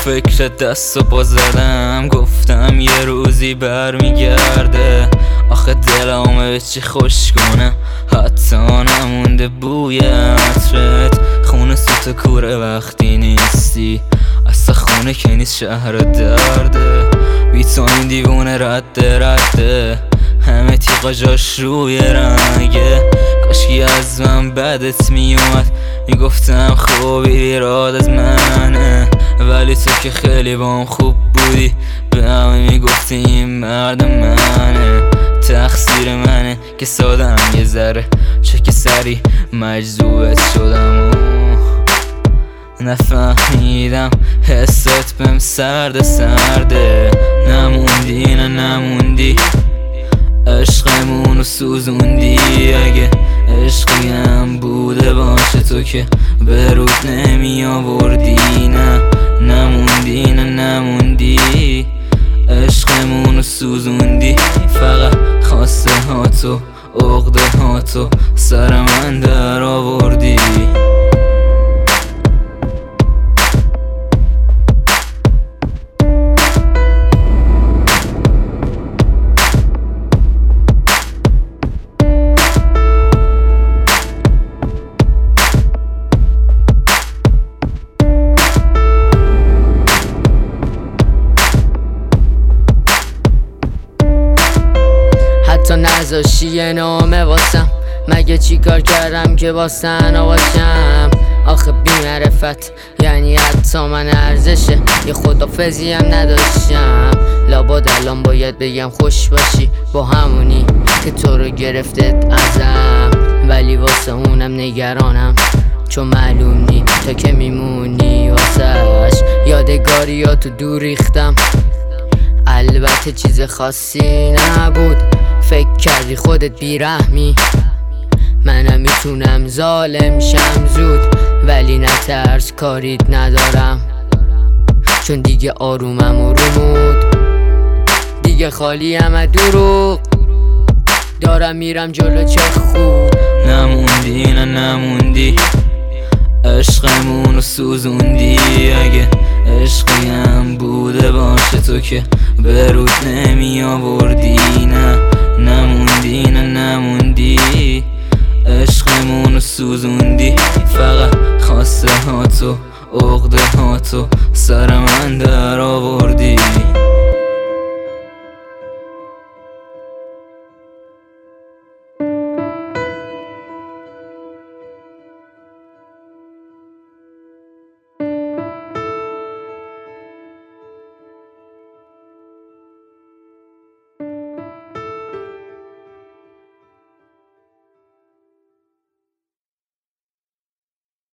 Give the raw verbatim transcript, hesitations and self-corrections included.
فکر دست و پا زدم، گفتم یه روزی برمیگرده. آخه دلمه به چی خوش کنم، حتی نمونده بوی عطرت. خونه سوت کوره وقتی نیستی، اصلا خونه که نیست شهر درده. بی تو این دیوونه رده رده، همه تیغا جاش روی رنگه. کاشکی از من بدت میومد، میگفتم خوبی ایراد از منه. ولی تو که خیلی بام خوب بودی، به همه میگفتی این مرد منه. تقصیر منه که سادم یه ذره، چه که سری مجذوبت شدم و نفهمیدم حست بهم سرده سرده. نموندی نه نموندی، عشقمونو سوزوندی. اگه عشقی هم بوده باشه تو که به رود نمی آوردی. نه نموندی نه نموندی، عشقمونو سوزوندی. فقط خواسته ها تو عقده ها تو سر من در آوردی. تو نذاشتی یه نامه واسم، مگه چی کار کردم که با سنا باشم؟ آخه بی معرفت یعنی حتی من ارزشه یه خدافزی هم نداشتم. لابد الان باید بگم خوش باشی با همونی که تو رو گرفتت ازم. ولی واسه اونم نگرانم، چون معلوم نی تا که میمونی واسش. یادگاری یا تو دور ریختم، البته چیز خاصی نبود. فکر کردی خودت بیرحمی، منم میتونم ظالم شم زود. ولی نترس کاریت ندارم، چون دیگه آرومم و رمود. دیگه خالیم از دروغ، دارم میرم جلو چه خوب. نموندی نه نموندی، عشقمونو سوزوندی. اگه عشقی هم بوده باشه تو که به رود نمی آوردی. نه نموندی نه نموندی، عشقمونو سوزوندی. فقط خواسته ها تو عقده ها تو سر من در آوردی.